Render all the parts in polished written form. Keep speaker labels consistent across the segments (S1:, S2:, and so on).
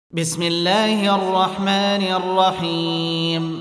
S1: بسم الله الرحمن الرحيم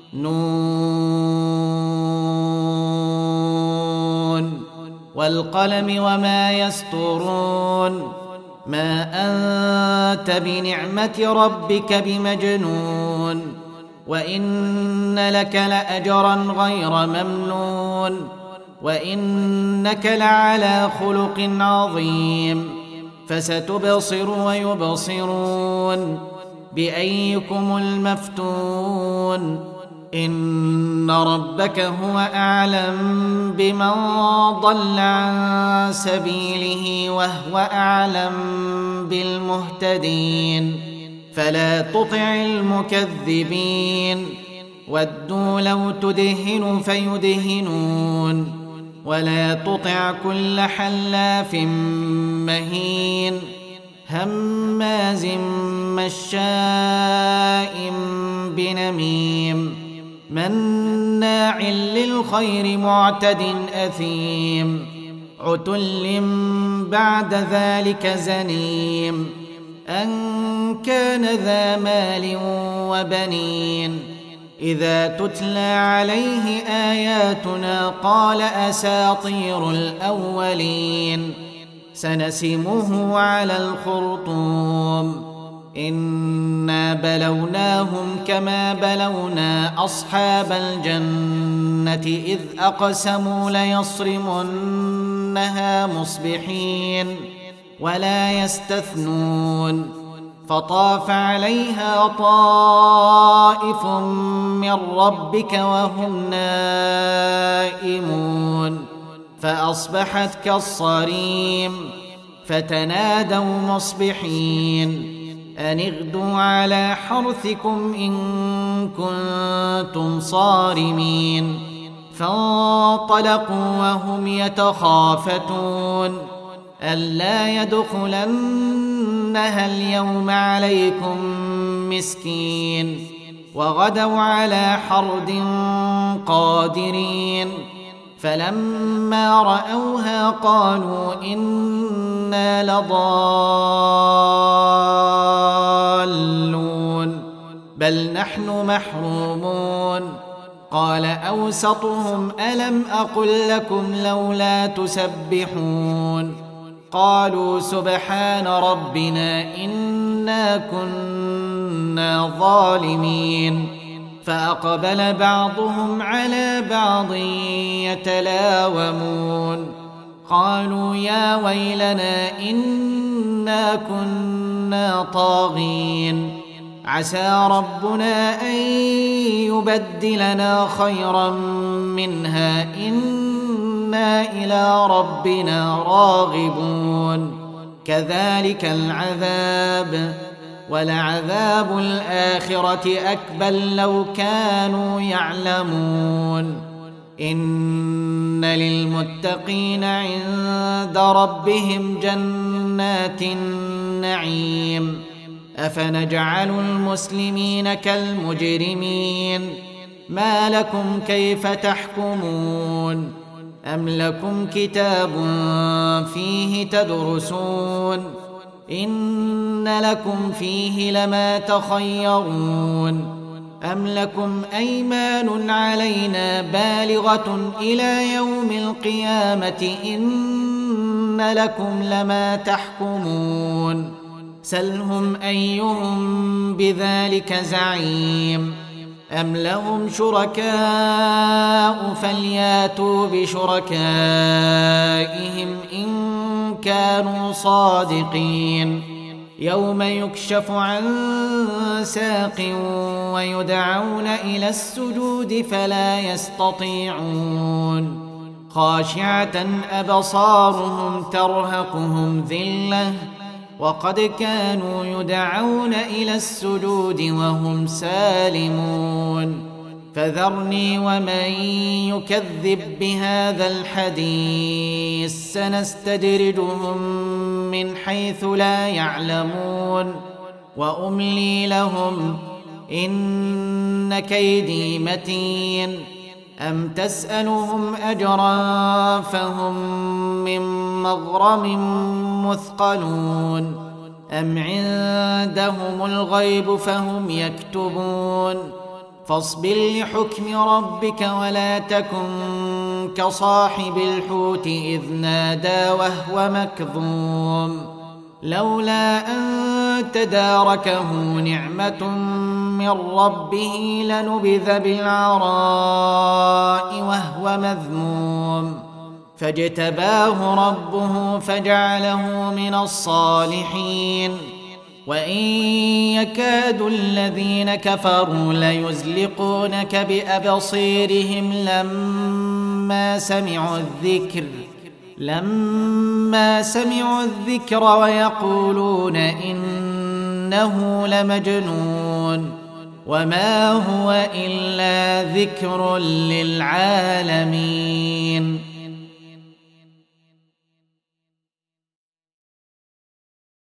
S1: نون والقلم وما يسطرون ما أنت بنعمة ربك بمجنون وإن لك لأجرا غير ممنون وإنك لعلى خلق عظيم فستبصر ويبصرون بأيكم المفتون إن ربك هو أعلم بمن ضل عن سبيله وهو أعلم بالمهتدين فلا تطع المكذبين ودوا لو تدهن فيدهنون ولا تطع كل حلاف مهين هماز مشاء بنميم مناع للخير معتد أثيم عتل بعد ذلك زنيم أن كان ذا مال وبنين إذا تتلى عليه آياتنا قال أساطير الأولين سنسمه على الخرطوم إنا بلوناهم كما بلونا أصحاب الجنة إذ أقسموا ليصرمنها مصبحين ولا يستثنون فطاف عليها طائف من ربك وهم نائمون فأصبحت كالصريم فتنادوا مصبحين أن اغدوا على حرثكم إن كنتم صارمين فانطلقوا وهم يتخافتون ألا يدخلنها اليوم عليكم مسكين وغدوا على حرد قادرين فلما رأوها قالوا إنا لضالون بل نحن محرومون قال أوسطهم ألم أقل لكم لولا تسبحون قالوا سبحان ربنا إنا كنا ظالمين فأقبل بعضهم على بعض يتلاومون قالوا يا ويلنا إنا كنا طاغين عسى ربنا أن يبدلنا خيرا منها إنا إلى ربنا راغبون كذلك العذاب ولعذاب الآخرة أكبر لو كانوا يعلمون إن للمتقين عند ربهم جنات النعيم أفنجعل المسلمين كالمجرمين ما لكم كيف تحكمون أم لكم كتاب فيه تدرسون إن لكم فيه لما تخيرون أم لكم أيمان علينا بالغة إلى يوم القيامة إن لكم لما تحكمون سلهم أيهم بذلك زعيم أم لهم شركاء فلياتوا بشركائهم إن كانوا صادقين يوم يكشف عن ساق ويدعون إلى السجود فلا يستطيعون خاشعة أبصارهم ترهقهم ذلة وقد كانوا يدعون إلى السجود وهم سالمون فذرني ومن يكذب بهذا الحديث سنستدرجهم من حيث لا يعلمون وأملي لهم إن كيدي متين أم تسألهم أجرا فهم من مغرم مثقلون أم عندهم الغيب فهم يكتبون فاصبر لحكم ربك ولا تكن كصاحب الحوت إذ نادى وهو مكظوم لولا أن تداركه نعمة من ربه لنبذ بالعراء وهو مذموم فاجتباه ربه فجعله من الصالحين وإن يكاد الذين كفروا ليزلقونك بأبصيرهم لما سمعوا الذكر ويقولون إنه لمجنون وما هو إلا ذكر للعالمين